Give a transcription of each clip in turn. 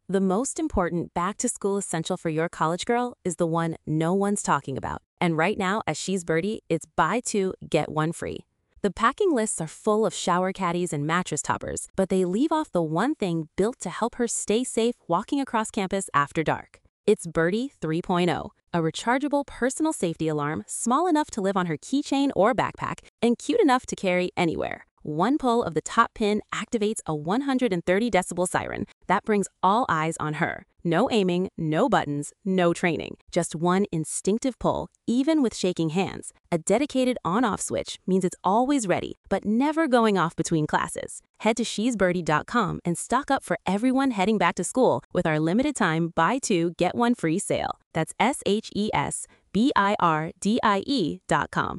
The most important back-to-school essential for your college girl is the one no one's talking about. And right now at She's Birdie, it's buy two, get one free. The packing lists are full of shower caddies and mattress toppers, but they leave off the one thing built to help her stay safe walking across campus after dark. It's Birdie 3.0, a rechargeable personal safety alarm small enough to live on her keychain or backpack and cute enough to carry anywhere. One pull of the top pin activates a 130 decibel siren that brings all eyes on her. No aiming, no buttons, no training. Just one instinctive pull, even with shaking hands. A dedicated on-off switch means it's always ready, but never going off between classes. Head to shesbirdie.com and stock up for everyone heading back to school with our limited time buy two, get one free sale. That's SHESBIRDIE.com.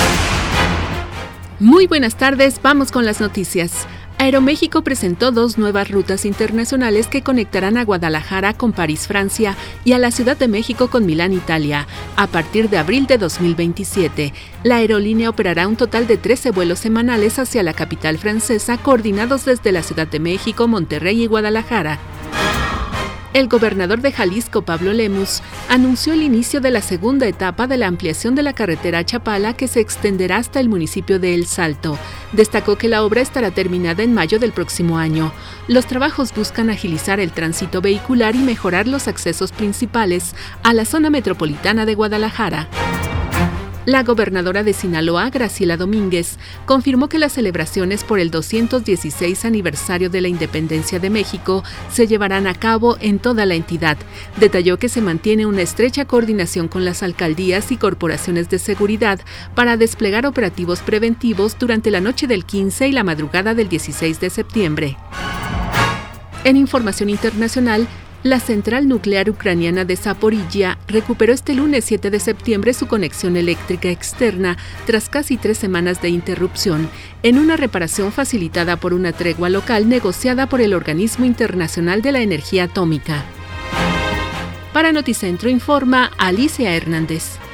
Muy buenas tardes, vamos con las noticias. Aeroméxico presentó 2 nuevas rutas internacionales que conectarán a Guadalajara con París, Francia, y a la Ciudad de México con Milán, Italia, a partir de abril de 2027. La aerolínea operará un total de 13 vuelos semanales hacia la capital francesa, coordinados desde la Ciudad de México, Monterrey y Guadalajara. El gobernador de Jalisco, Pablo Lemus, anunció el inicio de la segunda etapa de la ampliación de la carretera a Chapala, que se extenderá hasta el municipio de El Salto. Destacó que la obra estará terminada en mayo del próximo año. Los trabajos buscan agilizar el tránsito vehicular y mejorar los accesos principales a la zona metropolitana de Guadalajara. La gobernadora de Sinaloa, Graciela Domínguez, confirmó que las celebraciones por el 216 aniversario de la independencia de México se llevarán a cabo en toda la entidad. Detalló que se mantiene una estrecha coordinación con las alcaldías y corporaciones de seguridad para desplegar operativos preventivos durante la noche del 15 y la madrugada del 16 de septiembre. En información internacional, la central nuclear ucraniana de Zaporizhia recuperó este lunes 7 de septiembre su conexión eléctrica externa tras casi 3 semanas de interrupción, en una reparación facilitada por una tregua local negociada por el Organismo Internacional de la Energía Atómica. Para Noticentro informa Alicia Hernández.